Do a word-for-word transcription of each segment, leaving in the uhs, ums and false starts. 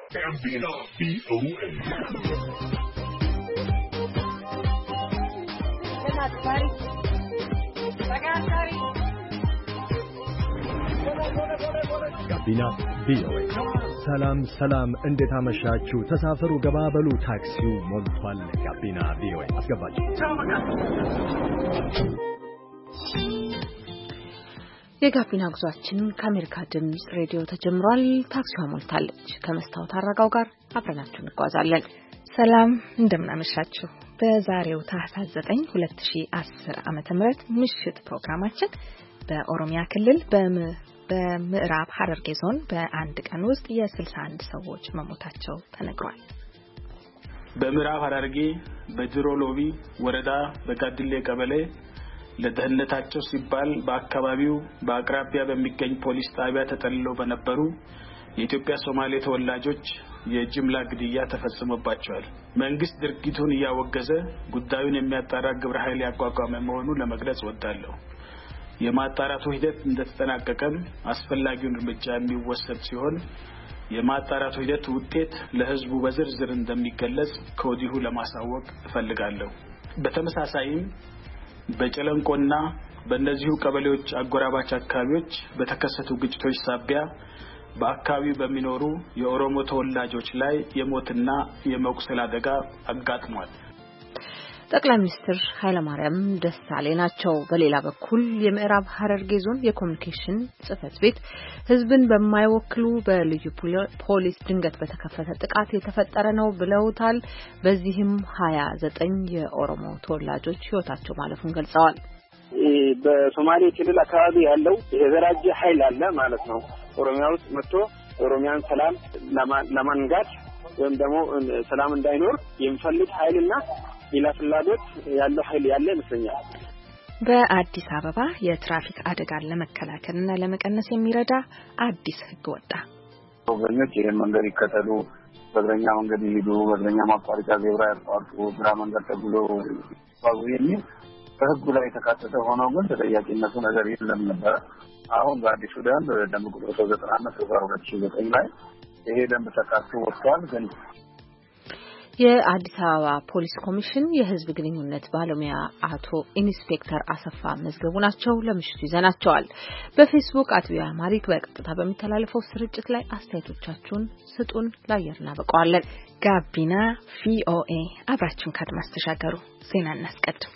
Gambino B O A. ጋቢና ቪኦኤ ሰላም ሰላም እንዴት አመሻችሁ ተሳፈሩ ገባበሉ ታክሲው ሞልቷል ጋቢና ቪኦኤ አስገባችሁ የጋቢና ጉዟችን ከአሜሪካ ድምጽ ሬዲዮ ተጀምሯል ታክሲው ሞልታለች ከመስታወት አረጋው ጋር አብረናችሁ እንጓዛለን ሰላም እንደምናመሻችሁ በዛሬው ታህሳስ ዘጠኝ ሁለት ሺህ አስር ዓመተ ምህረት ምሽት ፕሮግራማችን በኦሮሚያ ክልል በም በምዕራብ ሐረርጌ ዞን በአንድ ቀን ውስጥ የስልሳ አንድ ሰዎች መሞታቸው ተነግሯል። በምዕራብ ሐረርጌ በጅሮ ሎቢ ወረዳ በጋድሌ ቀበሌ ለደህንነታቸው ሲባል በአካባቢው በአቅራቢያ በሚገኝ ፖሊስ ጣቢያ ተጠልለው በነበሩ የኢትዮጵያ ሶማሌ ተወላጆች የጅምላ ግድያ ተፈጽሞባቸዋል። መንግስት ድርጊቱን ያወገዘ ጉዳዩን የሚያጣራ ግብረ ኃይል ያቋቋመ መሆኑን ለመግለጽ ወዳለሁ። የማጣራቱ ሂደት እንደተጠናቀቀም አስፈላጊውን እርምጃ የሚወሰድ ሲሆን የማጣራቱ ሂደት ውጤት ለህዝቡ በዝርዝር እንደሚገለጽ ከወዲሁ ለማሳወቅ እፈልጋለሁ። በተመሳሳይም በጨለንቆና በእነዚሁ ቀበሌዎች አጎራባች አካባቢዎች በተከሰቱ ግጭቶች ሳቢያ በአካባቢው በሚኖሩ የኦሮሞ ተወላጆች ላይ የሞትና የመቁሰል አደጋ አጋጥሟል። ጠቅላይ ሚኒስትር ኃይለማርያም ደሳለኝ ናቸው። በሌላ በኩል የምዕራብ ሐረርጌ ዞን የኮሙኒኬሽን ጽህፈት ቤት ህዝብን በማይወክሉ በልዩ ፖሊስ ድንገት በተከፈተ ጥቃት የተፈጠረ ነው ብለውታል። በዚህም ሀያ ዘጠኝ የኦሮሞ ተወላጆች ህይወታቸው ማለፉን ገልጸዋል። በሶማሌ ክልል አካባቢ ያለው የዘራጀ ኃይል አለ ማለት ነው። ኦሮሚያ ውስጥ መጥቶ ኦሮሚያን ሰላም ለማንጋት ወይም ደግሞ ሰላም እንዳይኖር የሚፈልግ ኃይልና ሌላ ፍላጎት ያለው ኃይል ያለ ይመስለኛል። በአዲስ አበባ የትራፊክ አደጋን ለመከላከልና ለመቀነስ የሚረዳ አዲስ ህግ ወጣ። ወገኖች ይሄን መንገድ ይከተሉ፣ በእግረኛ መንገድ ይሄዱ፣ በእግረኛ ማቋረጫ ዜብራ ያቋርጡ፣ ግራ መንገድ ተጉሎ ባዙ የሚል በህጉ ላይ የተካተተ ሆኖ ግን ተጠያቂነቱ ነገር የለም ነበር። አሁን በአዲሱ ደንብ ደንብ ቁጥር ዘጠና አምስት ሁለት ሺህ ዘጠኝ ላይ ይሄ ደንብ ተካቶ ወጥቷል። ግን የአዲስ አበባ ፖሊስ ኮሚሽን የህዝብ ግንኙነት ባለሙያ አቶ ኢንስፔክተር አሰፋ መዝገቡ ናቸው። ለምሽቱ ይዘናቸዋል። በፌስቡክ አትቪያ ማሪክ በቀጥታ በሚተላለፈው ስርጭት ላይ አስተያየቶቻችሁን ስጡን፣ ላየር እናበቀዋለን። ጋቢና ቪኦኤ አብራችሁን ካድማስ ተሻገሩ። ዜና እናስቀድም።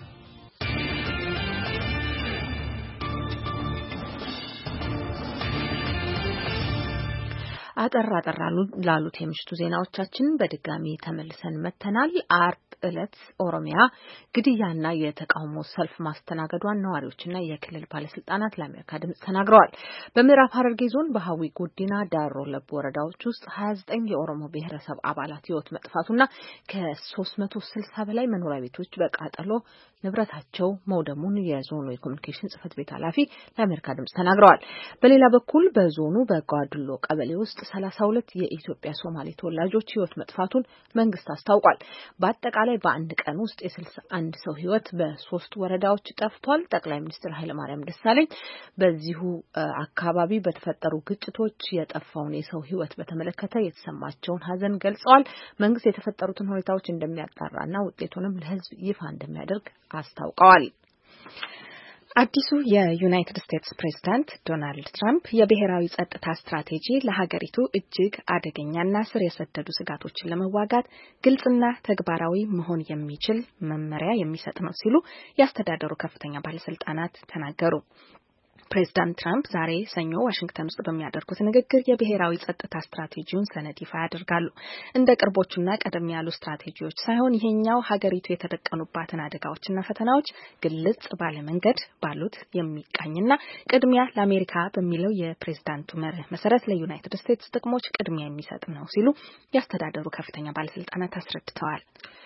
አጠራ አጠራ ላሉት የምሽቱ ዜናዎቻችን በድጋሚ ተመልሰን መተናል። አርብ ዕለት ኦሮሚያ ግድያና የተቃውሞ ሰልፍ ማስተናገዷን ነዋሪዎችና የክልል ባለስልጣናት ለአሜሪካ ድምጽ ተናግረዋል። በምዕራብ ሐረርጌ ዞን በሐዊ ጉዲና ዳሮ ለቡ ወረዳዎች ውስጥ ሀያ ዘጠኝ የኦሮሞ ብሔረሰብ አባላት ህይወት መጥፋቱና ከሶስት መቶ ስልሳ በላይ መኖሪያ ቤቶች በቃጠሎ ንብረታቸው መውደሙን የዞኑ የኮሙኒኬሽን ጽህፈት ቤት ኃላፊ ለአሜሪካ ድምጽ ተናግረዋል። በሌላ በኩል በዞኑ በጓድሎ ቀበሌ ውስጥ ሰላሳ ሁለት የኢትዮጵያ ሶማሌ ተወላጆች ህይወት መጥፋቱን መንግስት አስታውቋል። በአጠቃላይ በአንድ ቀን ውስጥ የስልሳ አንድ ሰው ህይወት በሶስት ወረዳዎች ጠፍቷል። ጠቅላይ ሚኒስትር ኃይለማርያም ደሳለኝ በዚሁ አካባቢ በተፈጠሩ ግጭቶች የጠፋውን የሰው ህይወት በተመለከተ የተሰማቸውን ሀዘን ገልጸዋል። መንግስት የተፈጠሩትን ሁኔታዎች እንደሚያጣራና ውጤቱንም ለህዝብ ይፋ እንደሚያደርግ አስታውቀዋል። አዲሱ የዩናይትድ ስቴትስ ፕሬዝዳንት ዶናልድ ትራምፕ የብሔራዊ ጸጥታ ስትራቴጂ ለሀገሪቱ እጅግ አደገኛና ስር የሰደዱ ስጋቶችን ለመዋጋት ግልጽና ተግባራዊ መሆን የሚችል መመሪያ የሚሰጥ ነው ሲሉ ያስተዳደሩ ከፍተኛ ባለስልጣናት ተናገሩ። ፕሬዝዳንት ትራምፕ ዛሬ ሰኞ ዋሽንግተን ውስጥ በሚያደርጉት ንግግር የብሔራዊ ጸጥታ ስትራቴጂውን ሰነድ ይፋ ያደርጋሉ። እንደ ቅርቦቹና ቀደም ያሉ ስትራቴጂዎች ሳይሆን ይሄኛው ሀገሪቱ የተደቀኑባትን አደጋዎችና ፈተናዎች ግልጽ ባለ መንገድ ባሉት የሚቃኝና ቅድሚያ ለአሜሪካ በሚለው የፕሬዝዳንቱ መርህ መሰረት ለዩናይትድ ስቴትስ ጥቅሞች ቅድሚያ የሚሰጥ ነው ሲሉ ያስተዳደሩ ከፍተኛ ባለስልጣናት አስረድተዋል።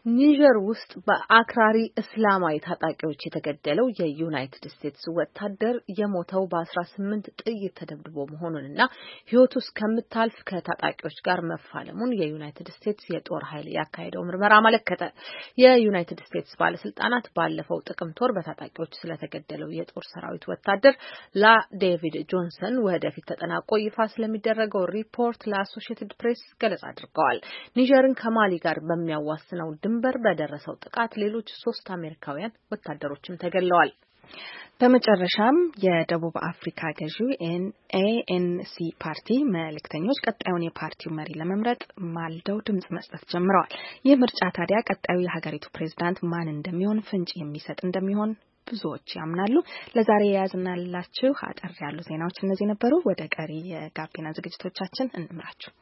ኒጀር ውስጥ በአክራሪ እስላማዊ ታጣቂዎች የተገደለው የዩናይትድ ስቴትስ ወታደር የሞተው በአስራ ስምንት ጥይት ተደብድቦ መሆኑንና ሕይወቱ እስከምታልፍ ከታጣቂዎች ጋር መፋለሙን የዩናይትድ ስቴትስ የጦር ኃይል ያካሄደው ምርመራ አመለከተ። የዩናይትድ ስቴትስ ባለስልጣናት ባለፈው ጥቅምት ወር በታጣቂዎች ስለተገደለው የጦር ሰራዊት ወታደር ላ ዴቪድ ጆንሰን ወደፊት ተጠናቆ ይፋ ስለሚደረገው ሪፖርት ለአሶሺየትድ ፕሬስ ገለጻ አድርገዋል። ኒጀርን ከማሊ ጋር በሚያዋስነው ድንበር በደረሰው ጥቃት ሌሎች ሶስት አሜሪካውያን ወታደሮችም ተገድለዋል። በመጨረሻም የደቡብ አፍሪካ ገዢው ኤኤንሲ ፓርቲ መልእክተኞች ቀጣዩን የፓርቲው መሪ ለመምረጥ ማልደው ድምጽ መስጠት ጀምረዋል። ይህ ምርጫ ታዲያ ቀጣዩ የሀገሪቱ ፕሬዝዳንት ማን እንደሚሆን ፍንጭ የሚሰጥ እንደሚሆን ብዙዎች ያምናሉ። ለዛሬ የያዝናላችሁ አጠር ያሉ ዜናዎች እነዚህ ነበሩ። ወደ ቀሪ የጋቢና ዝግጅቶቻችን እንምራችሁ።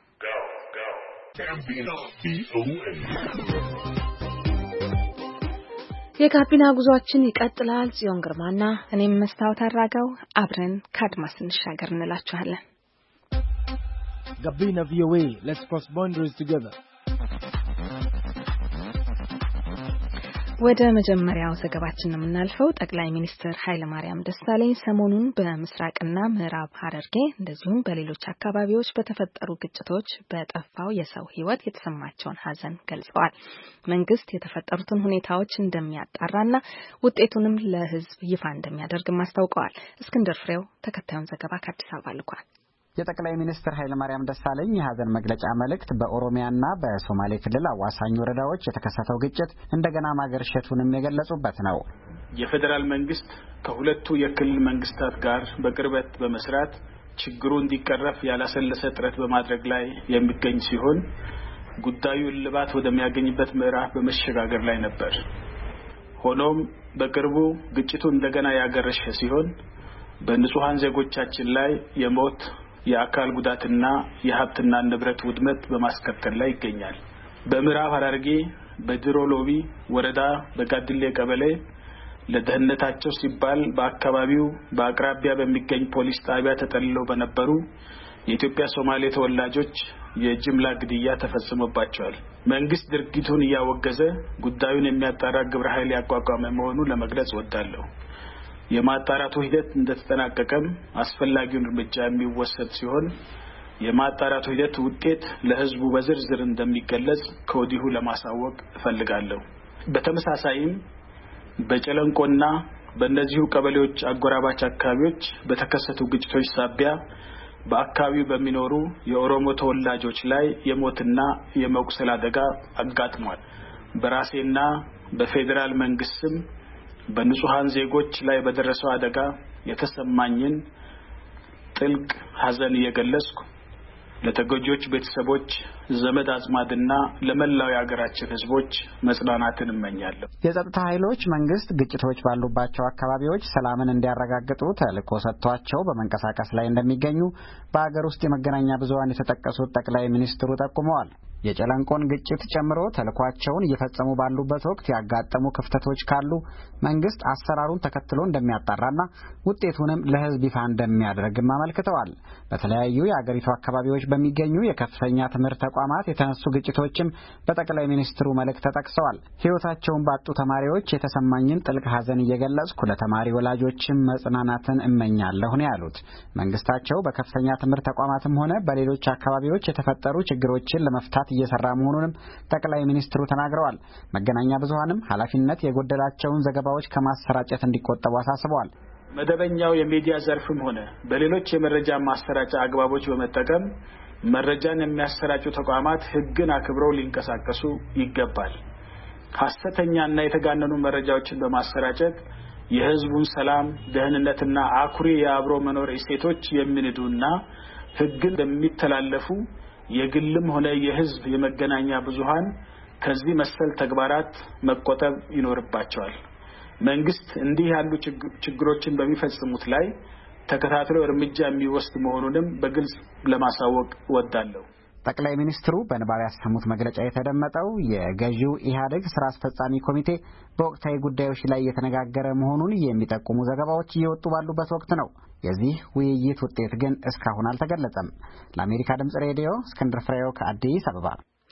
የጋቢና ጉዟችን ይቀጥላል። ጽዮን ግርማና እኔም መስታወት አራጋው አብረን ከአድማስ እንሻገር እንላችኋለን። ጋቢና ቪኦኤ let's cross boundaries together። ወደ መጀመሪያው ዘገባችን የምናልፈው ጠቅላይ ሚኒስትር ኃይለማርያም ደሳለኝ ሰሞኑን በምስራቅና ምዕራብ ሐረርጌ እንደዚሁም በሌሎች አካባቢዎች በተፈጠሩ ግጭቶች በጠፋው የሰው ሕይወት የተሰማቸውን ሐዘን ገልጸዋል። መንግስት የተፈጠሩትን ሁኔታዎች እንደሚያጣራና ውጤቱንም ለሕዝብ ይፋ እንደሚያደርግም አስታውቀዋል። እስክንድር ፍሬው ተከታዩን ዘገባ ከአዲስ አበባ ልኳል። የጠቅላይ ሚኒስትር ኃይለማርያም ደሳለኝ የሐዘን መግለጫ መልእክት በኦሮሚያና በሶማሌ ክልል አዋሳኝ ወረዳዎች የተከሰተው ግጭት እንደገና ማገርሸቱንም የገለጹበት ነው። የፌዴራል መንግስት ከሁለቱ የክልል መንግስታት ጋር በቅርበት በመስራት ችግሩ እንዲቀረፍ ያላሰለሰ ጥረት በማድረግ ላይ የሚገኝ ሲሆን ጉዳዩ እልባት ወደሚያገኝበት ምዕራፍ በመሸጋገር ላይ ነበር። ሆኖም በቅርቡ ግጭቱ እንደገና ያገረሸ ሲሆን በንጹሃን ዜጎቻችን ላይ የሞት የአካል ጉዳትና የሀብትና ንብረት ውድመት በማስከተል ላይ ይገኛል። በምዕራብ ሐረርጌ በድሮ ሎቢ ወረዳ በጋድሌ ቀበሌ ለደህንነታቸው ሲባል በአካባቢው በአቅራቢያ በሚገኝ ፖሊስ ጣቢያ ተጠልለው በነበሩ የኢትዮጵያ ሶማሌ ተወላጆች የጅምላ ግድያ ተፈጽሞባቸዋል። መንግስት ድርጊቱን እያወገዘ ጉዳዩን የሚያጣራ ግብረ ኃይል ያቋቋመ መሆኑን ለመግለጽ ወዳለሁ። የማጣራቱ ሂደት እንደተጠናቀቀም አስፈላጊውን እርምጃ የሚወሰድ ሲሆን የማጣራቱ ሂደት ውጤት ለህዝቡ በዝርዝር እንደሚገለጽ ከወዲሁ ለማሳወቅ እፈልጋለሁ። በተመሳሳይም በጨለንቆና በእነዚሁ ቀበሌዎች አጎራባች አካባቢዎች በተከሰቱ ግጭቶች ሳቢያ በአካባቢው በሚኖሩ የኦሮሞ ተወላጆች ላይ የሞትና የመቁሰል አደጋ አጋጥሟል። በራሴና በፌዴራል መንግስትም በንጹሃን ዜጎች ላይ በደረሰው አደጋ የተሰማኝን ጥልቅ ሐዘን እየገለጽኩ ለተጎጂዎች ቤተሰቦች ዘመድ አዝማድና ለመላው የሀገራችን ህዝቦች መጽናናትን እመኛለሁ። የጸጥታ ኃይሎች መንግስት ግጭቶች ባሉባቸው አካባቢዎች ሰላምን እንዲያረጋግጡ ተልዕኮ ሰጥቷቸው በመንቀሳቀስ ላይ እንደሚገኙ በአገር ውስጥ የመገናኛ ብዙሃን የተጠቀሱት ጠቅላይ ሚኒስትሩ ጠቁመዋል። የጨለንቆን ግጭት ጨምሮ ተልዕኳቸውን እየፈጸሙ ባሉበት ወቅት ያጋጠሙ ክፍተቶች ካሉ መንግስት አሰራሩን ተከትሎ እንደሚያጣራና ውጤቱንም ለህዝብ ይፋ እንደሚያደርግም አመልክተዋል። በተለያዩ የአገሪቱ አካባቢዎች በሚገኙ የከፍተኛ ትምህርት ተቋማት የተነሱ ግጭቶችም በጠቅላይ ሚኒስትሩ መልእክት ተጠቅሰዋል። ህይወታቸውን ባጡ ተማሪዎች የተሰማኝን ጥልቅ ሐዘን እየገለጽኩ ለተማሪ ወላጆችም መጽናናትን እመኛለሁ ነው ያሉት። መንግስታቸው በከፍተኛ ትምህርት ተቋማትም ሆነ በሌሎች አካባቢዎች የተፈጠሩ ችግሮችን ለመፍታት እየሰራ መሆኑንም ጠቅላይ ሚኒስትሩ ተናግረዋል። መገናኛ ብዙሃንም ኃላፊነት የጎደላቸውን ዘገባዎች ከማሰራጨት እንዲቆጠቡ አሳስበዋል። መደበኛው የሚዲያ ዘርፍም ሆነ በሌሎች የመረጃ ማሰራጫ አግባቦች በመጠቀም መረጃን የሚያሰራጩ ተቋማት ህግን አክብረው ሊንቀሳቀሱ ይገባል። ሐሰተኛና የተጋነኑ መረጃዎችን በማሰራጨት የህዝቡን ሰላም፣ ደህንነትና አኩሪ የአብሮ መኖር እሴቶች የሚንዱና ህግን በሚተላለፉ የግልም ሆነ የህዝብ የመገናኛ ብዙሃን ከዚህ መሰል ተግባራት መቆጠብ ይኖርባቸዋል። መንግስት እንዲህ ያሉ ችግሮችን በሚፈጽሙት ላይ ተከታትሎ እርምጃ የሚወስድ መሆኑንም በግልጽ ለማሳወቅ እወዳለሁ። ጠቅላይ ሚኒስትሩ በንባብ ያሰሙት መግለጫ የተደመጠው የገዢው ኢህአዴግ ስራ አስፈጻሚ ኮሚቴ በወቅታዊ ጉዳዮች ላይ የተነጋገረ መሆኑን የሚጠቁሙ ዘገባዎች እየወጡ ባሉበት ወቅት ነው። የዚህ ውይይት ውጤት ግን እስካሁን አልተገለጸም። ለአሜሪካ ድምጽ ሬዲዮ እስክንድር ፍሬው ከአዲስ አበባ።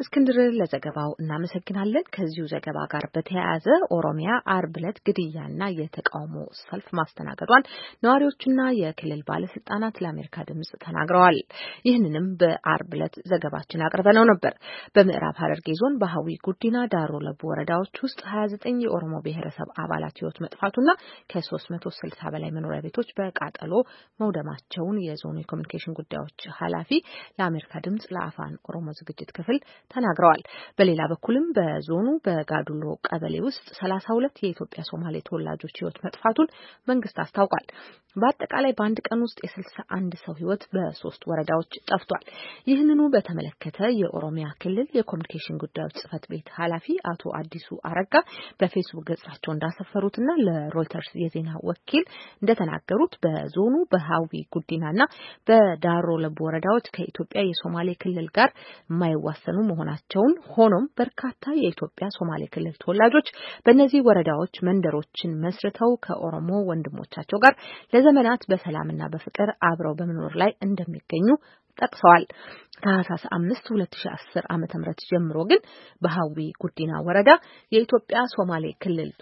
እስክንድር ለዘገባው እናመሰግናለን። ከዚሁ ዘገባ ጋር በተያያዘ ኦሮሚያ አርብ ዕለት ግድያና የተቃውሞ ሰልፍ ማስተናገዷን ነዋሪዎችና የክልል ባለስልጣናት ለአሜሪካ ድምጽ ተናግረዋል። ይህንንም በአርብ ዕለት ዘገባችን አቅርበነው ነበር። በምዕራብ ሐረርጌ ዞን በሐዊ ጉዲና ዳሮ ለቡ ወረዳዎች ውስጥ ሀያ ዘጠኝ የኦሮሞ ብሔረሰብ አባላት ህይወት መጥፋቱና ከሶስት መቶ ስልሳ በላይ መኖሪያ ቤቶች በቃጠሎ መውደማቸውን የዞኑ የኮሚኒኬሽን ጉዳዮች ኃላፊ ለአሜሪካ ድምጽ ለአፋን ኦሮሞ ዝግጅት ክፍል ተናግረዋል። በሌላ በኩልም በዞኑ በጋዱሎ ቀበሌ ውስጥ ሰላሳ ሁለት የኢትዮጵያ ሶማሌ ተወላጆች ህይወት መጥፋቱን መንግስት አስታውቋል። በአጠቃላይ በአንድ ቀን ውስጥ የስልሳ አንድ ሰው ህይወት በሶስት ወረዳዎች ጠፍቷል። ይህንኑ በተመለከተ የኦሮሚያ ክልል የኮሚኒኬሽን ጉዳዮች ጽህፈት ቤት ኃላፊ አቶ አዲሱ አረጋ በፌስቡክ ገጻቸው እንዳሰፈሩትና ለሮይተርስ የዜና ወኪል እንደተናገሩት በዞኑ በሐዊ ጉዲናና በዳሮ ለቡ ወረዳዎች ከኢትዮጵያ የሶማሌ ክልል ጋር የማይዋሰኑ መሆናቸውን ሆኖም በርካታ የኢትዮጵያ ሶማሌ ክልል ተወላጆች በእነዚህ ወረዳዎች መንደሮችን መስርተው ከኦሮሞ ወንድሞቻቸው ጋር ለዘመናት በሰላምና በፍቅር አብረው በመኖር ላይ እንደሚገኙ ጠቅሰዋል። ታህሳስ አምስት ሁለት ሺህ አስር ዓመተ ምህረት ጀምሮ ግን በሐዊ ጉዲና ወረዳ የኢትዮጵያ ሶማሌ ክልል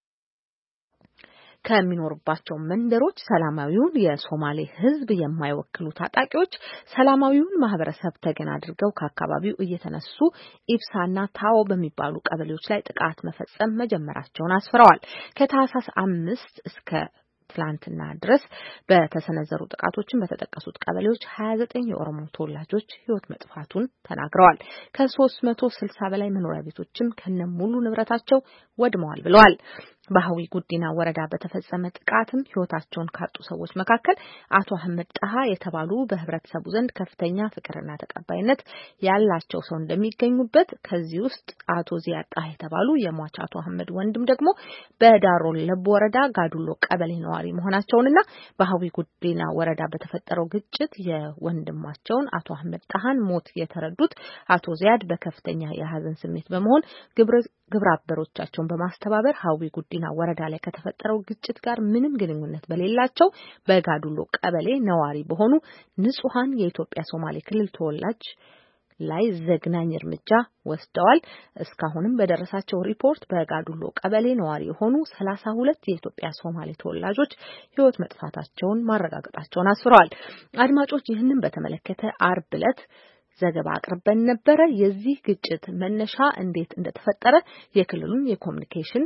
ከሚኖርባቸው መንደሮች ሰላማዊውን የሶማሌ ህዝብ የማይወክሉ ታጣቂዎች ሰላማዊውን ማህበረሰብ ተገን አድርገው ከአካባቢው እየተነሱ ኢብሳና ታው በሚባሉ ቀበሌዎች ላይ ጥቃት መፈጸም መጀመራቸውን አስፍረዋል። ከታህሳስ አምስት እስከ ትላንትና ድረስ በተሰነዘሩ ጥቃቶችን በተጠቀሱት ቀበሌዎች ሀያ ዘጠኝ የኦሮሞ ተወላጆች ህይወት መጥፋቱን ተናግረዋል። ከሶስት መቶ ስልሳ በላይ መኖሪያ ቤቶችም ከነሙሉ ንብረታቸው ወድመዋል ብለዋል። በሐዊ ጉዲና ወረዳ በተፈጸመ ጥቃትም ህይወታቸውን ካጡ ሰዎች መካከል አቶ አህመድ ጣሃ የተባሉ በህብረተሰቡ ዘንድ ከፍተኛ ፍቅርና ተቀባይነት ያላቸው ሰው እንደሚገኙበት፣ ከዚህ ውስጥ አቶ ዚያድ ጣሃ የተባሉ የሟች አቶ አህመድ ወንድም ደግሞ በዳሮ ለቡ ወረዳ ጋዱሎ ቀበሌ ነዋሪ መሆናቸውንና በሐዊ ጉዲና ወረዳ በተፈጠረው ግጭት የወንድማቸውን አቶ አህመድ ጣሃን ሞት የተረዱት አቶ ዚያድ በከፍተኛ የሀዘን ስሜት በመሆን ግብረ ግብረ አበሮቻቸውን በማስተባበር ሐዊ ጉዲና ወረዳ ላይ ከተፈጠረው ግጭት ጋር ምንም ግንኙነት በሌላቸው በጋዱሎ ቀበሌ ነዋሪ በሆኑ ንጹሃን የኢትዮጵያ ሶማሌ ክልል ተወላጅ ላይ ዘግናኝ እርምጃ ወስደዋል። እስካሁንም በደረሳቸው ሪፖርት በጋዱሎ ቀበሌ ነዋሪ የሆኑ ሰላሳ ሁለት የኢትዮጵያ ሶማሌ ተወላጆች ህይወት መጥፋታቸውን ማረጋገጣቸውን አስፍረዋል። አድማጮች፣ ይህንን በተመለከተ አርብ ዕለት ዘገባ አቅርበን ነበረ። የዚህ ግጭት መነሻ እንዴት እንደተፈጠረ የክልሉን የኮሚኒኬሽን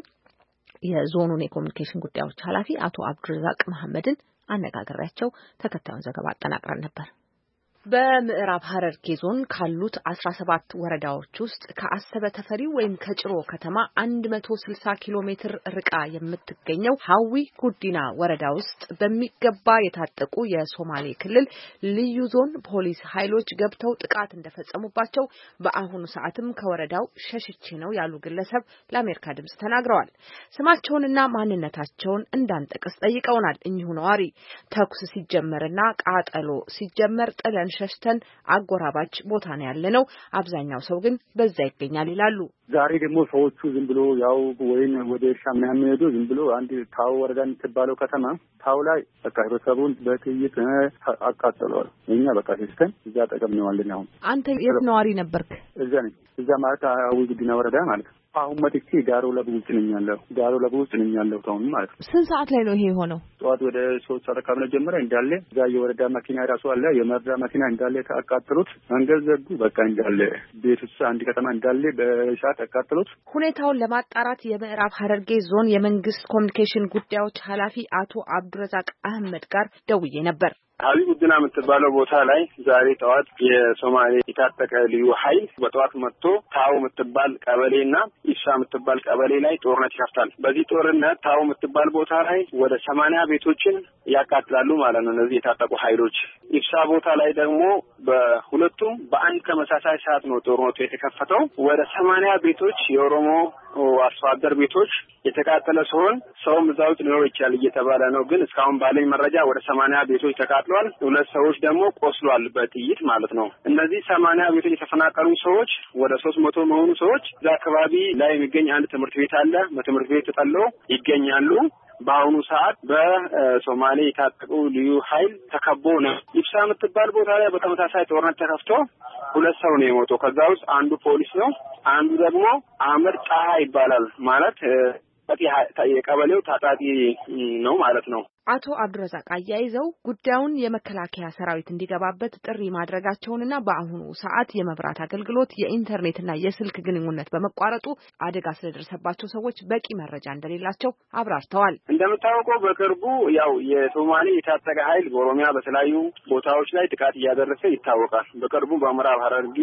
የዞኑን የኮሚኒኬሽን ጉዳዮች ኃላፊ አቶ አብዱረዛቅ መሐመድን አነጋግሬያቸው ተከታዩን ዘገባ አጠናቅረን ነበር። በምዕራብ ሐረርጌ ዞን ካሉት አስራ ሰባት ወረዳዎች ውስጥ ከአሰበ ተፈሪ ወይም ከጭሮ ከተማ አንድ መቶ ስልሳ ኪሎ ሜትር ርቃ የምትገኘው ሐዊ ጉዲና ወረዳ ውስጥ በሚገባ የታጠቁ የሶማሌ ክልል ልዩ ዞን ፖሊስ ኃይሎች ገብተው ጥቃት እንደፈጸሙባቸው በአሁኑ ሰዓትም ከወረዳው ሸሽቼ ነው ያሉ ግለሰብ ለአሜሪካ ድምጽ ተናግረዋል። ስማቸውንና ማንነታቸውን እንዳንጠቅስ ጠይቀውናል። እኚሁ ነዋሪ ተኩስ ሲጀመርና ቃጠሎ ሲጀመር ጥለን ሸሽተን አጎራባች ቦታ ነው ያለነው፣ አብዛኛው ሰው ግን በዛ ይገኛል ይላሉ። ዛሬ ደግሞ ሰዎቹ ዝም ብሎ ያው ወይን ወደ እርሻ ምናምን ሄዶ ዝም ብሎ አንድ ታው ወረዳ የምትባለው ከተማ ታው ላይ በቃ ህብረተሰቡን በጥይት አቃጠለዋል። እኛ በቃ ሸሽተን እዛ አጠገብ ነው ያለነው። አሁን አንተ የት ነዋሪ ነበርክ? እዛ ነኝ። እዛ ማለት ሐዊ ጉዲና ወረዳ ማለት ነው። አሁን መጥቼ ዳሮ ለቡ ውስጥ ነኝ ያለው ዳሮ ለቡ ውስጥ ነኝ ያለው ታውን ማለት ነው። ስንት ሰዓት ላይ ነው ይሄ የሆነው? ጠዋት ወደ ሶስት ሰዓት አካባቢ ነው ጀመረ። እንዳለ እዛ የወረዳ መኪና ራሱ አለ፣ የመረዳ መኪና እንዳለ ተቃጠሉት። መንገድ ዘጉ። በቃ እንዳለ ቤት ውስጥ አንድ ከተማ እንዳለ በእሳት ተቃጠሉት። ሁኔታውን ለማጣራት የምዕራብ ሐረርጌ ዞን የመንግስት ኮሚኒኬሽን ጉዳዮች ኃላፊ አቶ አብዱረዛቅ አህመድ ጋር ደውዬ ነበር። ሐዊ ጉዲና የምትባለው ቦታ ላይ ዛሬ ጠዋት የሶማሌ የታጠቀ ልዩ ኃይል በጠዋት መጥቶ ታው የምትባል ቀበሌና ኢብሳ የምትባል ቀበሌ ላይ ጦርነት ይከፍታል። በዚህ ጦርነት ታው የምትባል ቦታ ላይ ወደ ሰማንያ ቤቶችን ያቃጥላሉ ማለት ነው እነዚህ የታጠቁ ኃይሎች። ኢብሳ ቦታ ላይ ደግሞ በሁለቱም በአንድ ተመሳሳይ ሰዓት ነው ጦርነቱ የተከፈተው። ወደ ሰማንያ ቤቶች የኦሮሞ አርሶ አደር ቤቶች የተቃጠለ ሲሆን ሰውም እዛው ሊኖር ይችላል እየተባለ ነው። ግን እስካሁን ባለኝ መረጃ ወደ ሰማንያ ቤቶች ተቃጥሏል። ሁለት ሰዎች ደግሞ ቆስሏል በጥይት ማለት ነው። እነዚህ ሰማንያ ቤቶች የተፈናቀሉ ሰዎች ወደ ሶስት መቶ መሆኑ ሰዎች እዛ አካባቢ ላይ የሚገኝ አንድ ትምህርት ቤት አለ። በትምህርት ቤት ተጠልለው ይገኛሉ። በአሁኑ ሰዓት በሶማሌ የታጠቁ ልዩ ኃይል ተከቦ ነው። ኢብሳ የምትባል ቦታ ላይ በተመሳሳይ ጦርነት ተከፍቶ ሁለት ሰው ነው የሞተው። ከዛ ውስጥ አንዱ ፖሊስ ነው፣ አንዱ ደግሞ አህመድ ጣሃ ይባላል። ማለት የቀበሌው ታጣቂ ነው ማለት ነው። አቶ አብዱረዛቅ አያይዘው ጉዳዩን የመከላከያ ሰራዊት እንዲገባበት ጥሪ ማድረጋቸውንና በአሁኑ ሰዓት የመብራት አገልግሎት የኢንተርኔትና የስልክ ግንኙነት በመቋረጡ አደጋ ስለደረሰባቸው ሰዎች በቂ መረጃ እንደሌላቸው አብራርተዋል። እንደምታወቀው በቅርቡ ያው የሶማሌ የታጠቀ ኃይል በኦሮሚያ በተለያዩ ቦታዎች ላይ ጥቃት እያደረሰ ይታወቃል። በቅርቡ በምዕራብ ሐረርጌ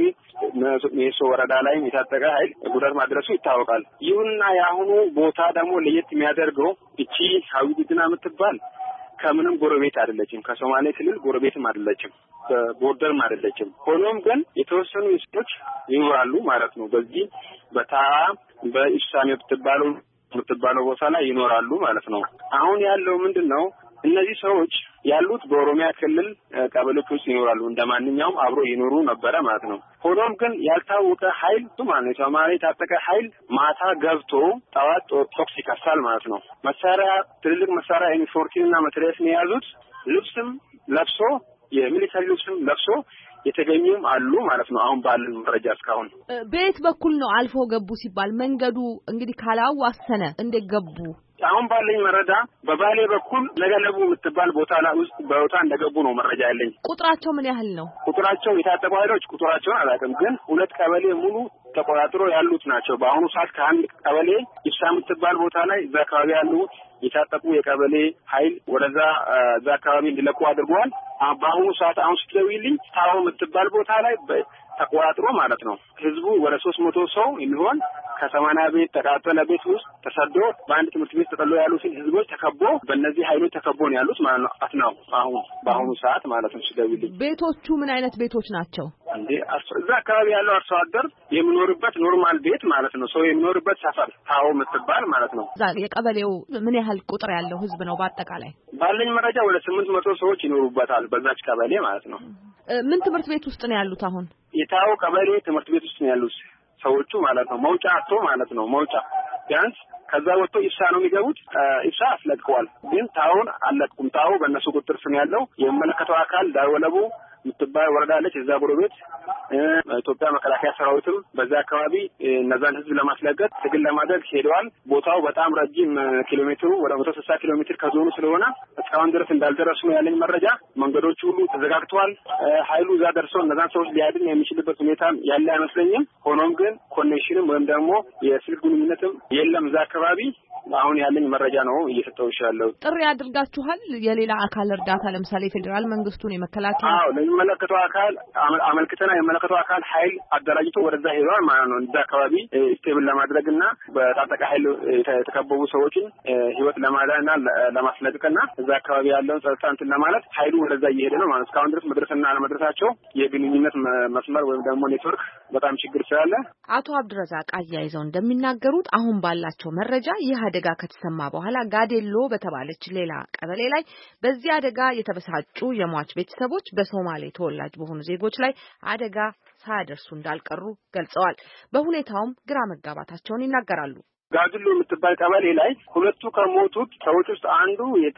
ሜሶ ወረዳ ላይ የታጠቀ ኃይል ጉዳት ማድረሱ ይታወቃል። ይሁንና የአሁኑ ቦታ ደግሞ ለየት የሚያደርገው እቺ ሀዊድና የምትባል ከምንም ጎረቤት አይደለችም። ከሶማሌ ክልል ጎረቤትም አይደለችም፣ ቦርደርም አይደለችም። ሆኖም ግን የተወሰኑ ሰዎች ይኖራሉ ማለት ነው። በዚህ በታራ በኢሳሚ የምትባለው የምትባለው ቦታ ላይ ይኖራሉ ማለት ነው። አሁን ያለው ምንድነው? እነዚህ ሰዎች ያሉት በኦሮሚያ ክልል ቀበሌዎች ውስጥ ይኖራሉ። እንደማንኛውም አብሮ ይኖሩ ነበረ ማለት ነው። ሆኖም ግን ያልታወቀ ኃይል ማለት ነው ሶማሌ የታጠቀ ኃይል ማታ ገብቶ ጠዋት ቶክስ ይከፍታል ማለት ነው። መሳሪያ ትልልቅ መሳሪያ ኢንፎርቲና ማትሪያልስን የያዙት ልብስም ለብሶ የሚሊተሪ ልብስም ለብሶ የተገኙም አሉ ማለት ነው። አሁን ባለን መረጃ እስካሁን በየት በኩል ነው አልፎ ገቡ ሲባል መንገዱ እንግዲህ ካላዋሰነ እንዴት ገቡ? አሁን ባለኝ መረጃ በባሌ በኩል ለገለቡ የምትባል ቦታ ላይ ውስጥ በቦታ እንደገቡ ነው መረጃ ያለኝ። ቁጥራቸው ምን ያህል ነው? ቁጥራቸው የታጠቁ ኃይሎች ቁጥራቸውን አላውቅም፣ ግን ሁለት ቀበሌ ሙሉ ተቆጣጥሮ ያሉት ናቸው። በአሁኑ ሰዓት ከአንድ ቀበሌ ኢብሳ የምትባል ቦታ ላይ እዛ አካባቢ ያሉ የታጠቁ የቀበሌ ኃይል ወደዛ እዛ አካባቢ እንዲለቁ አድርገዋል። በአሁኑ ሰዓት አሁን ስትደውይልኝ ታው የምትባል ቦታ ላይ ተቆጣጥሮ ማለት ነው ህዝቡ ወደ ሶስት መቶ ሰው የሚሆን ከሰማንያ ቤት ተቃጠለ ቤት ውስጥ ተሰዶ በአንድ ትምህርት ቤት ተጠልሎ ያሉትን ህዝቦች ተከቦ በእነዚህ ኃይሎች ተከቦ ነው ያሉት ማለት ነው። አትናው አሁን በአሁኑ ሰዓት ማለት ነው ሲደውልልኝ። ቤቶቹ ምን አይነት ቤቶች ናቸው? እንዴ እዛ አካባቢ ያለው አርሶ አደር የሚኖርበት ኖርማል ቤት ማለት ነው። ሰው የሚኖርበት ሰፈር ታው የምትባል ማለት ነው። ዛሬ የቀበሌው ምን ያህል ቁጥር ያለው ህዝብ ነው በአጠቃላይ? ባለኝ መረጃ ወደ ስምንት መቶ ሰዎች ይኖሩበታል በዛች ቀበሌ ማለት ነው። ምን ትምህርት ቤት ውስጥ ነው ያሉት? አሁን የታው ቀበሌ ትምህርት ቤት ውስጥ ነው ያሉት ሰዎቹ ማለት ነው። መውጫ አቶ ማለት ነው። መውጫ ቢያንስ ከዛ ወጥቶ ኢብሳ ነው የሚገቡት። ኢብሳ አስለቅቀዋል፣ ግን ታውን አለቅቁም። ታው በእነሱ ቁጥር ስም ያለው የሚመለከተው አካል ዳወለቡ የምትባል ወረዳ አለች። እዛ ጎረቤት ኢትዮጵያ መከላከያ ሰራዊትም በዛ አካባቢ እነዛን ህዝብ ለማስለቀቅ ትግል ለማድረግ ሄደዋል። ቦታው በጣም ረጅም ኪሎ ሜትሩ ወደ መቶ ስልሳ ኪሎ ሜትር ከዞኑ ስለሆነ እስካሁን ድረስ እንዳልደረሱ ነው ያለኝ መረጃ። መንገዶቹ ሁሉ ተዘጋግተዋል። ኃይሉ እዛ ደርሶ እነዛን ሰዎች ሊያድን የሚችልበት ሁኔታ ያለ አይመስለኝም። ሆኖም ግን ኮኔክሽንም ወይም ደግሞ የስልክ ግንኙነትም የለም እዛ አካባቢ። አሁን ያለኝ መረጃ ነው እየሰጠው ይሻለው። ጥሪ አድርጋችኋል? የሌላ አካል እርዳታ ለምሳሌ ፌደራል መንግስቱን የመከላከያ አዎ ለሚመለከተው አካል አመልክተና የመለከተው አካል ኃይል አደራጅቶ ወደዛ ሄዷል ማለት ነው። እዛ አካባቢ ስቴብል ለማድረግና በታጠቀ ኃይል የተከበቡ ሰዎችን ህይወት ለማዳንና ለማስለቀቅና እዛ አካባቢ ያለውን ጸጥታ እንትን ለማለት ኃይሉ ወደዛ እየሄደ ነው ማለት። እስካሁን ድረስ መድረስና አለመድረሳቸው የግንኙነት መስመር ወይም ደግሞ ኔትወርክ በጣም ችግር ስላለ አቶ አብዱረዛቅ አያይዘው እንደሚናገሩት አሁን ባላቸው መረጃ ይህ አደጋ ከተሰማ በኋላ ጋዴሎ በተባለች ሌላ ቀበሌ ላይ በዚህ አደጋ የተበሳጩ የሟች ቤተሰቦች በሶማሌ ተወላጅ በሆኑ ዜጎች ላይ አደጋ ሳያደርሱ እንዳልቀሩ ገልጸዋል። በሁኔታውም ግራ መጋባታቸውን ይናገራሉ። ጋዱሎ የምትባል ቀበሌ ላይ ሁለቱ ከሞቱት ሰዎች ውስጥ አንዱ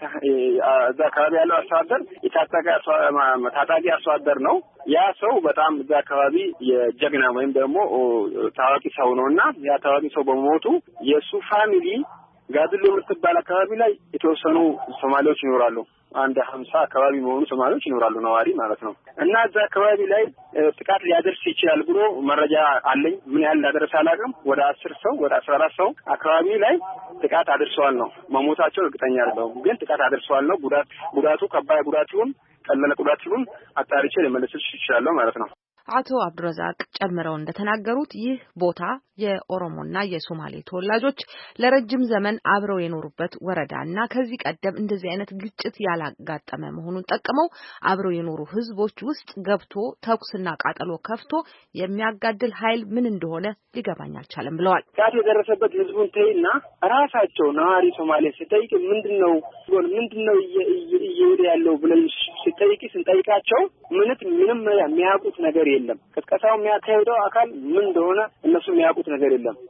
እዛ አካባቢ ያለው አርሶ አደር የታጠቀ ታጣቂ አርሶ አደር ነው። ያ ሰው በጣም እዛ አካባቢ የጀግና ወይም ደግሞ ታዋቂ ሰው ነውና ያ ታዋቂ ሰው በሞቱ የሱ ፋሚሊ ጋዱሎ የምትባል አካባቢ ላይ የተወሰኑ ሶማሌዎች ይኖራሉ። አንድ ሀምሳ አካባቢ መሆኑ ሶማሌዎች ይኖራሉ ነዋሪ ማለት ነው። እና እዛ አካባቢ ላይ ጥቃት ሊያደርስ ይችላል ብሎ መረጃ አለኝ። ምን ያህል እንዳደረሰ አላውቅም። ወደ አስር ሰው ወደ አስራ አራት ሰው አካባቢ ላይ ጥቃት አድርሰዋል ነው። መሞታቸው እርግጠኛ አይደለሁም፣ ግን ጥቃት አድርሰዋል ነው። ጉዳት ጉዳቱ ከባድ ጉዳት ይሁን ቀላል ጉዳት ይሁን አጣርቼ ልመልስልሽ ይችላል ማለት ነው። አቶ አብዱረዛቅ ጨምረው እንደተናገሩት ይህ ቦታ የኦሮሞና የሶማሌ ተወላጆች ለረጅም ዘመን አብረው የኖሩበት ወረዳና ከዚህ ቀደም እንደዚህ አይነት ግጭት ያላጋጠመ መሆኑን ጠቅመው አብረው የኖሩ ህዝቦች ውስጥ ገብቶ ተኩስና ቃጠሎ ከፍቶ የሚያጋድል ኃይል ምን እንደሆነ ሊገባኝ አልቻለም ብለዋል። ቃት የደረሰበት ህዝቡን ተይና ራሳቸው ነዋሪ ሶማሌ ሲጠይቅ ምንድነው ምንድነው እየሄደ ያለው ብለን ሲጠይቅ ስንጠይቃቸው ምንት ምንም የሚያውቁት ነገር የለም። ቅስቀሳው የሚያካሂደው አካል ምን እንደሆነ እነሱ የሚያውቁት ነገር የለም።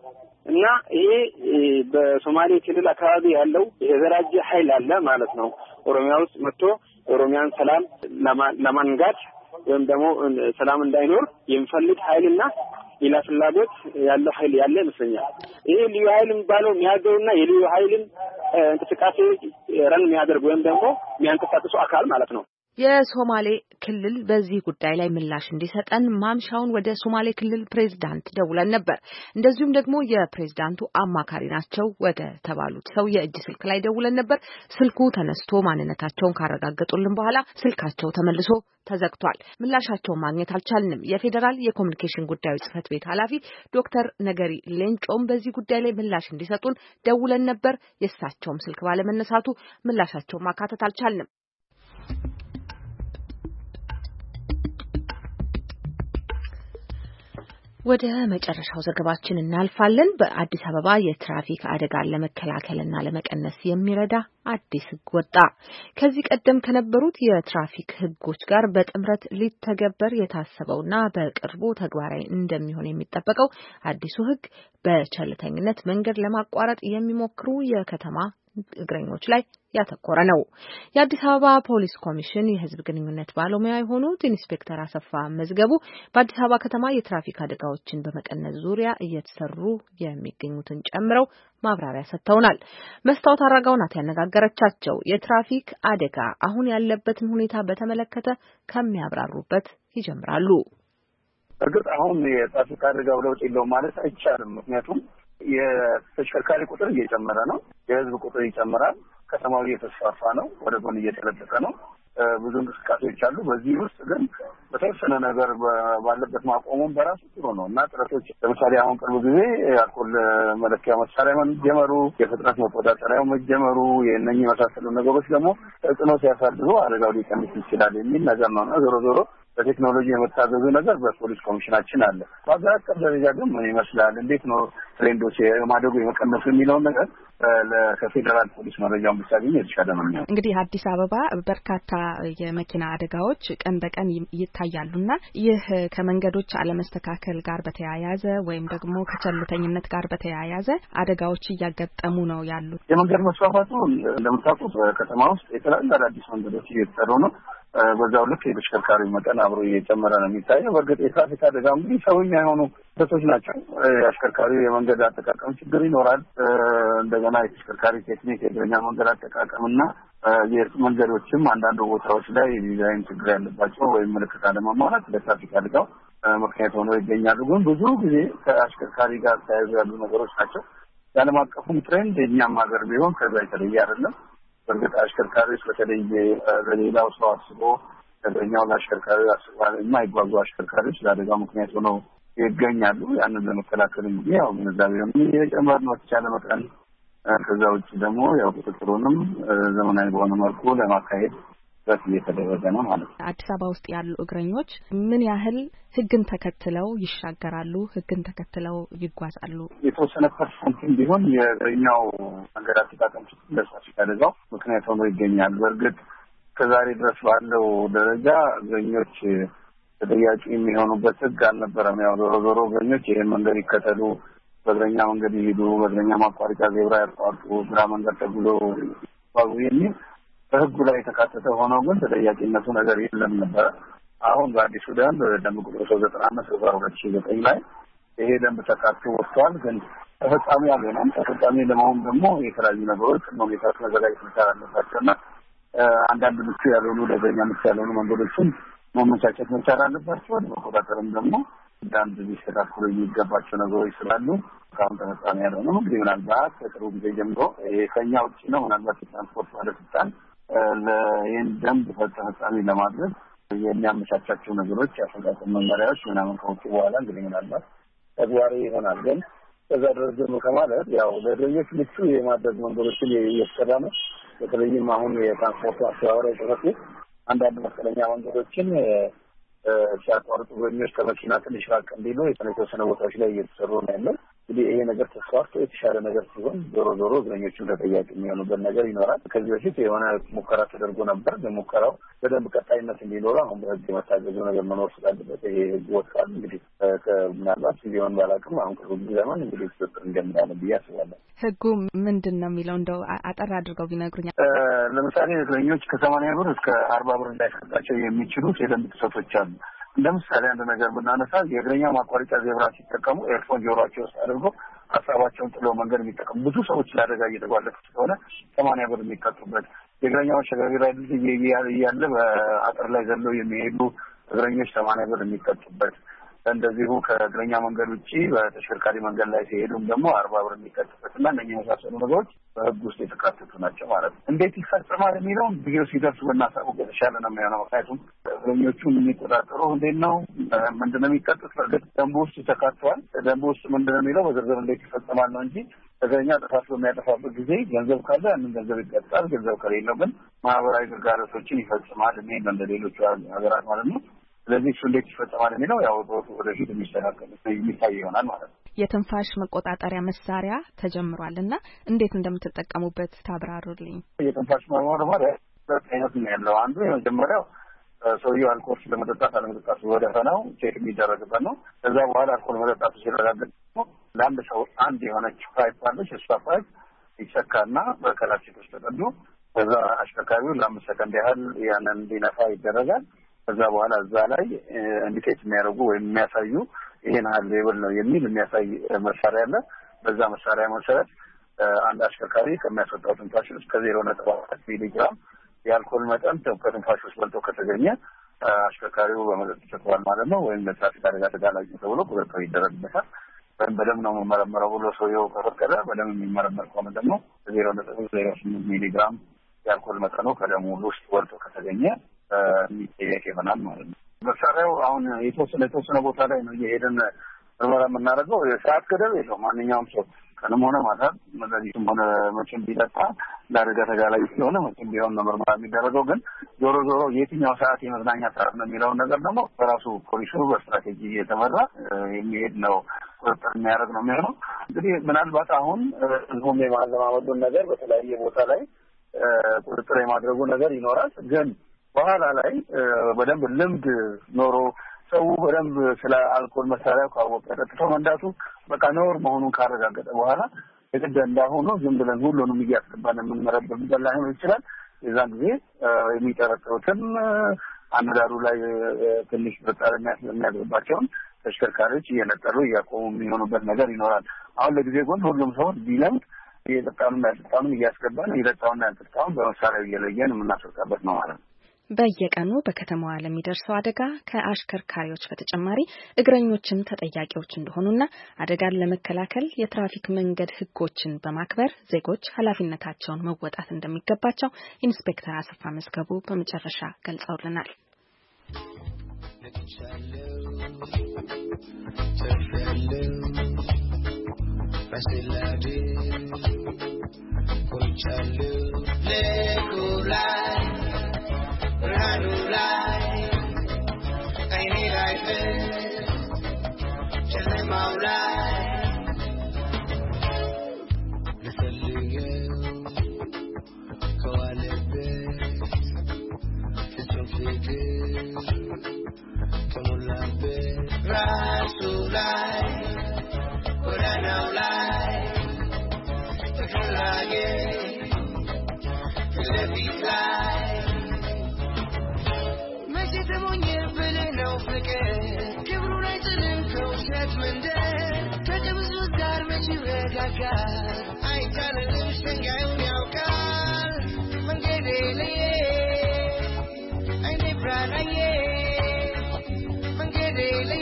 እና ይሄ በሶማሌ ክልል አካባቢ ያለው የዘራጀ ኃይል አለ ማለት ነው። ኦሮሚያ ውስጥ መጥቶ ኦሮሚያን ሰላም ለማንጋት ወይም ደግሞ ሰላም እንዳይኖር የሚፈልግ ኃይልና ሌላ ፍላጎት ያለው ኃይል ያለ ይመስለኛል። ይሄ ልዩ ኃይል የሚባለው የሚያገውና የልዩ ኃይልን እንቅስቃሴ ረን የሚያደርግ ወይም ደግሞ የሚያንቀሳቅሱ አካል ማለት ነው። የሶማሌ ክልል በዚህ ጉዳይ ላይ ምላሽ እንዲሰጠን ማምሻውን ወደ ሶማሌ ክልል ፕሬዝዳንት ደውለን ነበር። እንደዚሁም ደግሞ የፕሬዝዳንቱ አማካሪ ናቸው ወደ ተባሉት ሰው የእጅ ስልክ ላይ ደውለን ነበር። ስልኩ ተነስቶ ማንነታቸውን ካረጋገጡልን በኋላ ስልካቸው ተመልሶ ተዘግቷል። ምላሻቸውን ማግኘት አልቻልንም። የፌዴራል የኮሙኒኬሽን ጉዳዮች ጽህፈት ቤት ኃላፊ ዶክተር ነገሪ ሌንጮም በዚህ ጉዳይ ላይ ምላሽ እንዲሰጡን ደውለን ነበር። የእሳቸውም ስልክ ባለመነሳቱ ምላሻቸውን ማካተት አልቻልንም። ወደ መጨረሻው ዘገባችን እናልፋለን። በአዲስ አበባ የትራፊክ አደጋን ለመከላከልና ለመቀነስ የሚረዳ አዲስ ሕግ ወጣ። ከዚህ ቀደም ከነበሩት የትራፊክ ሕጎች ጋር በጥምረት ሊተገበር የታሰበውና በቅርቡ ተግባራዊ እንደሚሆን የሚጠበቀው አዲሱ ሕግ በቸልተኝነት መንገድ ለማቋረጥ የሚሞክሩ የከተማ እግረኞች ላይ ያተኮረ ነው። የአዲስ አበባ ፖሊስ ኮሚሽን የህዝብ ግንኙነት ባለሙያ የሆኑት ኢንስፔክተር አሰፋ መዝገቡ በአዲስ አበባ ከተማ የትራፊክ አደጋዎችን በመቀነስ ዙሪያ እየተሰሩ የሚገኙትን ጨምረው ማብራሪያ ሰጥተውናል። መስታወት አራጋው ናት ያነጋገረቻቸው። የትራፊክ አደጋ አሁን ያለበትን ሁኔታ በተመለከተ ከሚያብራሩበት ይጀምራሉ። እርግጥ አሁን የትራፊክ አደጋው ለውጥ የለውም ማለት አይቻልም። ምክንያቱም የተሽከርካሪ ቁጥር እየጨመረ ነው፣ የህዝብ ቁጥር ይጨምራል፣ ከተማው እየተስፋፋ ነው፣ ወደ ጎን እየተለጠቀ ነው፣ ብዙ እንቅስቃሴዎች አሉ። በዚህ ውስጥ ግን በተወሰነ ነገር ባለበት ማቆሙን በራሱ ጥሩ ነው እና ጥረቶች ለምሳሌ አሁን ቅርብ ጊዜ የአልኮል መለኪያ መሳሪያ መጀመሩ፣ የፍጥነት መቆጣጠሪያው መጀመሩ፣ የእነኚህ የመሳሰሉ ነገሮች ደግሞ ተጽዕኖ ሲያሳድሩ አደጋው ሊቀንስ ይችላል የሚል ነገር ነው እና ዞሮ ዞሮ በቴክኖሎጂ የመታገዙ ነገር በፖሊስ ኮሚሽናችን አለ። በሀገር አቀፍ ደረጃ ግን ምን ይመስላል፣ እንዴት ነው ትሬንዶች የማደጉ የመቀነሱ የሚለውን ነገር ከፌዴራል ፖሊስ መረጃውን ብታገኝ የተሻለ ነው። እንግዲህ አዲስ አበባ በርካታ የመኪና አደጋዎች ቀን በቀን ይታያሉና ይህ ከመንገዶች አለመስተካከል ጋር በተያያዘ ወይም ደግሞ ከቸልተኝነት ጋር በተያያዘ አደጋዎች እያጋጠሙ ነው ያሉት። የመንገድ መስፋፋቱ እንደምታውቁት በከተማ ውስጥ የተለያዩ አዳዲስ መንገዶች እየተሰሩ ነው። በዛው ልክ የተሽከርካሪው መጠን አብሮ እየጨመረ ነው የሚታየው። በእርግጥ የትራፊክ አደጋ እንግዲህ ሰውኛ የሆኑ ክስተቶች ናቸው። የአሽከርካሪው የመንገድ አጠቃቀም ችግር ይኖራል። እንደገና የተሽከርካሪ ቴክኒክ፣ የእግረኛ መንገድ አጠቃቀምና መንገዶችም አንዳንድ ቦታዎች ላይ ዲዛይን ችግር ያለባቸው ወይም ምልክት አለመሟላት ለትራፊክ አደጋው ምክንያት ሆነው ይገኛሉ። ግን ብዙ ጊዜ ከአሽከርካሪ ጋር ተያይዞ ያሉ ነገሮች ናቸው። የዓለም አቀፉም ትሬንድ የእኛም ሀገር ቢሆን ከዛ የተለየ አይደለም። በእርግጥ አሽከርካሪዎች በተለይ ለሌላው ሰው አስቦ ለኛው ለአሽከርካሪው አስቦ የማይጓዙ አሽከርካሪዎች ለአደጋው ምክንያት ሆነው ይገኛሉ። ያንን ለመከላከል እንግዲህ ያው ምንዛቤውን እየጨመር ነው የተቻለ መጠን። ከዛ ውጭ ደግሞ ያው ቁጥጥሩንም ዘመናዊ በሆነ መልኩ ለማካሄድ ጥረት እየተደረገ ነው ማለት ነው። አዲስ አበባ ውስጥ ያሉ እግረኞች ምን ያህል ሕግን ተከትለው ይሻገራሉ፣ ሕግን ተከትለው ይጓዛሉ? የተወሰነ ፐርሰንትም ቢሆን የእኛው መንገድ አጠቃቀም ችግር ለትራፊክ አደጋው ምክንያት ሆኖ ይገኛል። በእርግጥ ከዛሬ ድረስ ባለው ደረጃ እግረኞች ተጠያቂ የሚሆኑበት ሕግ አልነበረም። ያው ዞሮ ዞሮ እግረኞች ይህን መንገድ ይከተሉ፣ በእግረኛ መንገድ ይሄዱ፣ በእግረኛ ማቋረጫ ዜብራ ያቋርጡ፣ ግራ መንገድ ተብሎ ይጓዙ የሚል በሕጉ ላይ የተካተተ ሆነው ግን ተጠያቂነቱ ነገር የለም ነበር። አሁን በአዲሱ ደንብ ደንብ ቁጥር ሶስት ዘጠና አምስት ሁለት ሺህ ዘጠኝ ላይ ይሄ ደንብ ተካቶ ወጥቷል። ግን ተፈጻሚ አልሆነም። ተፈጻሚ ለመሆን ደግሞ የተለያዩ ነገሮች ሁኔታዎች መዘጋጀት መቻል አለባቸውና አንዳንድ ምቹ ያልሆኑ ለእግረኛ ምቹ ያልሆኑ መንገዶችን መመቻቸት መቻል አለባቸው። ለመቆጣጠርም ደግሞ አንዳንድ ሊስተካከሉ የሚገባቸው ነገሮች ስላሉ እስካሁን ተፈጻሚ ያልሆነም። እንግዲህ ምናልባት ከቅርቡ ጊዜ ጀምሮ ይሄ ከኛ ውጭ ነው። ምናልባት የትራንስፖርት ባለስልጣን ይህን ደንብ ተፈጻሚ ለማድረግ የሚያመቻቻቸው ነገሮች ያፈቃቀም መመሪያዎች ምናምን ከወጡ በኋላ እንግዲህ ምናልባት ተግባራዊ ይሆናል። ግን ከዛ ድረስ ደግሞ ከማለት ያው ለእግረኞች ምቹ የማድረግ መንገዶችን እየተሰራ ነው። በተለይም አሁን የትራንስፖርት አስተባባሪ ጽሕፈት ቤት አንዳንድ መስቀለኛ መንገዶችን ሲያቋርጡ ወይስ ከመኪና ትንሽ ራቅ እንዲሉ የተወሰነ ቦታዎች ላይ እየተሰሩ ነው ያለው። እንግዲህ ይሄ ነገር ተስፋፍቶ የተሻለ ነገር ሲሆን ዞሮ ዞሮ እግረኞቹን ተጠያቂ የሚሆኑበት ነገር ይኖራል። ከዚህ በፊት የሆነ ሙከራ ተደርጎ ነበር። ሙከራው በደንብ ቀጣይነት እንዲኖረው አሁን በህግ የመታገዙ ነገር መኖር ስላለበት ይሄ ህግ ወጥቷል። እንግዲህ ምናልባት ሊሆን ባላውቅም አሁን ከህግ ዘመን እንግዲህ ቁጥጥር እንደምናለን ብዬ አስባለሁ። ህጉ ምንድን ነው የሚለው እንደው አጠር አድርገው ቢነግሩኛል። ለምሳሌ እግረኞች ከሰማንያ ብር እስከ አርባ ብር እንዳይሰጣቸው የሚችሉት የደንብ ጥሰቶች አሉ። እንደምሳሌ አንድ ነገር ብናነሳ የእግረኛ ማቋረጫ ዜብራ ሲጠቀሙ ኤርፎን ጆሮአቸው ውስጥ አድርጎ ሀሳባቸውን ጥለው መንገድ የሚጠቀሙ ብዙ ሰዎች ለአደጋ እየተጓለፉ ስለሆነ ሰማንያ ብር የሚቀጡበት፣ የእግረኛ መሸጋገሪያ ድልድይ እያለ በአጥር ላይ ዘለው የሚሄዱ እግረኞች ሰማንያ ብር የሚቀጡበት፣ እንደዚሁ ከእግረኛ መንገድ ውጪ በተሽከርካሪ መንገድ ላይ ሲሄዱም ደግሞ አርባ ብር የሚቀጡበት እና እነኚህ የመሳሰሉ ነገሮች በህግ ውስጥ የተካተቱ ናቸው ማለት ነው። እንዴት ይፈጸማል የሚለውን ጊዜው ሲደርስ ብናሳውቅ የተሻለ ነው የሚሆነው። ምክንያቱም እግረኞቹን የሚቆጣጠሩ እንዴት ነው ምንድን ነው የሚቀጡት በእርግጥ ደንቡ ውስጥ ተካተዋል። ደንቡ ውስጥ ምንድን ነው የሚለው በዝርዝር እንዴት ይፈጸማል ነው እንጂ እግረኛ ጥፋት በሚያጠፋበት ጊዜ ገንዘብ ካለ ያንን ገንዘብ ይቀጣል፣ ገንዘብ ከሌለው ግን ማህበራዊ ግልጋሎቶችን ይፈጽማል። እኔ እንደ ሌሎቹ ሀገራት ማለት ነው። ስለዚህ እሱ እንዴት ይፈጸማል የሚለው ያው ወደፊት የሚስተካከል የሚታይ ይሆናል ማለት ነው። የትንፋሽ መቆጣጠሪያ መሳሪያ ተጀምሯል እና እንዴት እንደምትጠቀሙበት ታብራሩልኝ። የትንፋሽ መቆጣጠሪያ ሁለት አይነት ነው ያለው። አንዱ የመጀመሪያው ሰውየው አልኮል ስለመጠጣት አለመጠጣቱ ወደፈናው ቼክ የሚደረግበት ነው። ከዛ በኋላ አልኮል መጠጣቱ ሲረጋገጥ ለአንድ ሰው አንድ የሆነች ፓይፕ አለች። እሷ ፓይፕ ይሰካና በከላሲት ውስጥ ተቀዶ ከዛ አሽከርካሪው ለአምስት ሰከንድ ያህል ያንን እንዲነፋ ይደረጋል። ከዛ በኋላ እዛ ላይ ኢንዲኬት የሚያደርጉ ወይም የሚያሳዩ ይሄን ያህል ሌብል ነው የሚል የሚያሳይ መሳሪያ አለ። በዛ መሳሪያ መሰረት አንድ አሽከርካሪ ከሚያስወጣው ትንፋሽ ውስጥ ከዜሮ ነጥብ አራት ሚሊግራም የአልኮል መጠን ከትንፋሽ ውስጥ በልጦ ከተገኘ አሽከርካሪው በመጠጥ ተጠቅሟል ማለት ነው፣ ወይም ለትራፊክ አደጋ ተጋላጭ ተብሎ ቁጥጥር ይደረግበታል። ወይም በደም ነው የሚመረመረው ብሎ ሰውየው ከፈቀደ በደም የሚመረመር ከሆነ ደግሞ ዜሮ ነጥብ ዜሮ ስምንት ሚሊግራም የአልኮል መጠኑ ከደሙ ውስጥ በልጦ ከተገኘ የሚጠየቅ ይሆናል ማለት ነው። መሳሪያው አሁን የተወሰነ የተወሰነ ቦታ ላይ ነው እየሄድን ምርመራ የምናደርገው። የሰዓት ገደብ የለውም። ማንኛውም ሰው ቀንም ሆነ ማታ መድኃኒትም ሆነ መቼም ቢጠጣ ለአደጋ ተጋላጭ ስለሆነ መቼም ቢሆን ነው ምርመራ የሚደረገው። ግን ዞሮ ዞሮ የትኛው ሰዓት የመዝናኛ ሰዓት ነው የሚለውን ነገር ደግሞ በራሱ ፖሊሱ በስትራቴጂ እየተመራ የሚሄድ ነው፣ ቁጥጥር የሚያደርግ ነው የሚሆነው። እንግዲህ ምናልባት አሁን ህዝቡም የማለማመዱን ነገር በተለያየ ቦታ ላይ ቁጥጥር የማድረጉ ነገር ይኖራል። ግን በኋላ ላይ በደንብ ልምድ ኖሮ ሰው በደንብ ስለ አልኮል መሳሪያው ካወቀ ጠጥቶ መንዳቱ በቃ ነውር መሆኑን ካረጋገጠ በኋላ የግድ እንዳሆነ ዝም ብለን ሁሉንም እያስገባን የምንመረብበት ላይሆን ይችላል። የዛን ጊዜ የሚጠረጥሩትን አነዳሩ ላይ ትንሽ ጥርጣሬ የሚያስገባቸውን ተሽከርካሪዎች እየነጠሉ እያቆሙ የሚሆኑበት ነገር ይኖራል። አሁን ለጊዜ ግን ሁሉም ሰው ቢለምድ የጠጣኑና ያልጠጣኑን እያስገባን የጠጣውና ያልጠጣውን በመሳሪያው እየለየን የምናስወጣበት ነው ማለት ነው። በየቀኑ በከተማዋ ለሚደርሰው አደጋ ከአሽከርካሪዎች በተጨማሪ እግረኞችም ተጠያቂዎች እንደሆኑና አደጋን ለመከላከል የትራፊክ መንገድ ሕጎችን በማክበር ዜጎች ኃላፊነታቸውን መወጣት እንደሚገባቸው ኢንስፔክተር አሰፋ መዝገቡ በመጨረሻ ገልጸውልናል። Ranulai, I need I feel, tell them how life. Listen to you, call it best. It's your figure, come on, love it. Ranulai, but I know life. The feel like it, let me fly. I tell him, sing out your car, Mangere, I never ran Mangere,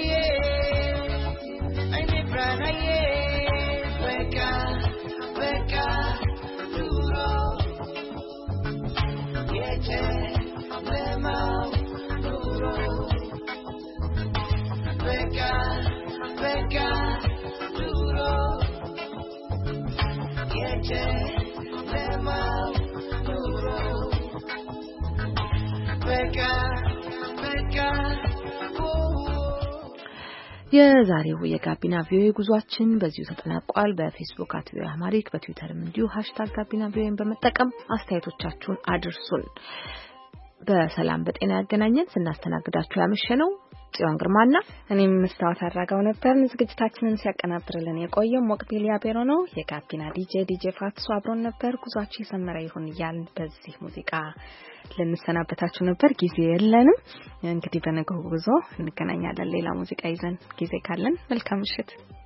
I never ran Weka, Weka, Duro, Yeche, Lemau, Duro, Weka, Weka, Duro. Becca, Becca, የዛሬው የጋቢና ቪኦኤ ጉዟችን በዚሁ ተጠናቋል። በፌስቡክ አት ቪኦኤ አማሪክ በትዊተርም እንዲሁ ሃሽታግ ጋቢና ቪኦኤን በመጠቀም አስተያየቶቻችሁን አድርሱን። በሰላም በጤና ያገናኘን። ስናስተናግዳችሁ ያመሸነው ጽዮን ግርማና እኔም መስታወት አድራጋው ነበር። ዝግጅታችንን ሲያቀናብርልን የቆየው ሞቅቢሊያ ቤሮ ነው። የጋቢና ዲጄ ዲጄ ፋትሱ አብሮን ነበር። ጉዟችሁ የሰመረ ይሁን እያልን በዚህ ሙዚቃ ልንሰናበታችሁ ነበር። ጊዜ የለንም። እንግዲህ በነገው ጉዞ እንገናኛለን ሌላ ሙዚቃ ይዘን ጊዜ ካለን። መልካም ምሽት።